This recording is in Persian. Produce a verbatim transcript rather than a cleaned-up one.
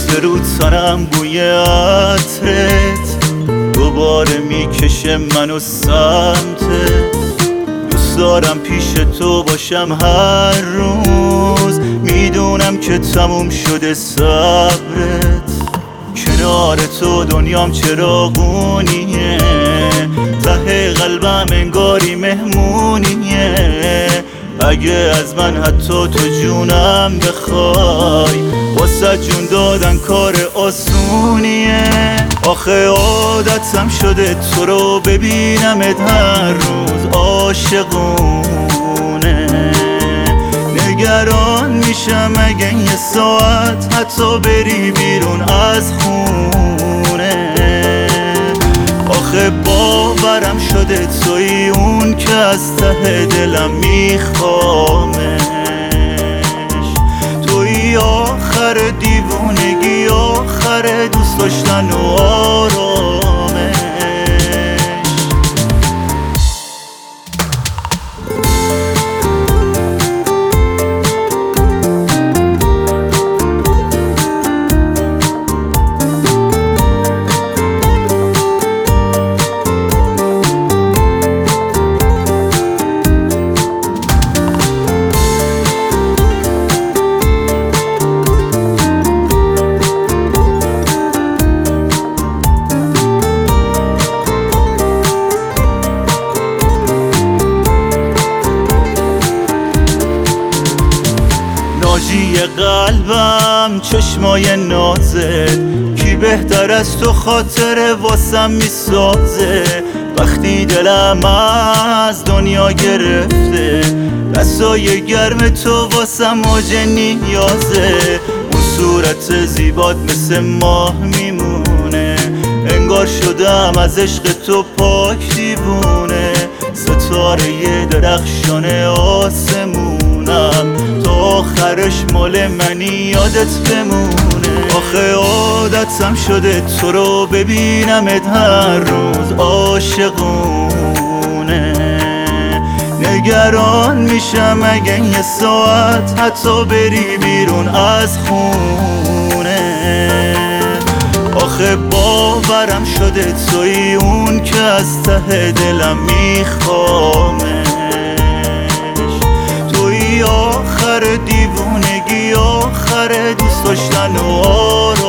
میفته رو تنم بوی عطرت، دوباره میکشه منو سمتت. دوست دارم پیش تو باشم هر روز، میدونم که تموم شده صبرت. کنار تو دنیام چراغونیه، ته قلبم انگاری مهمونیه. اگه از من حتی تو جونم بخوای، واسه جون دادن کار آسونیه. آخه عادتم شده تو رو ببینمت هر روز عاشقونه. نگران میشم اگه یه ساعت حتی بری بیرون از خونه. آخه باورم شده توی اون که از ته دلم میخوامش. توی آخر دیوونگی، آخر دوست داشتن و آرامش. ناجی قلبم چشمای نازت، کی بهتر از تو خاطر واسم میسازه. وقتی دلم از دنیا گرفته، دستای گرم تو واسم موج نیازه. اون صورت زیبات مثل ماه میمونه، انگار شدم از عشق تو پاک دیوونه. ستاره درخشان آسمونم، تا آخرش مال منی یادت بمونه. آخه عادتم شده تو رو ببینمت هر روز عاشقونه. نگران میشم اگه یه ساعت حتی بری بیرون از خونه. آخه باورم شده توی اون که از ته دلم میخوامش. توی آخر دیوونگی، آخر دوست داشتن و آرامش.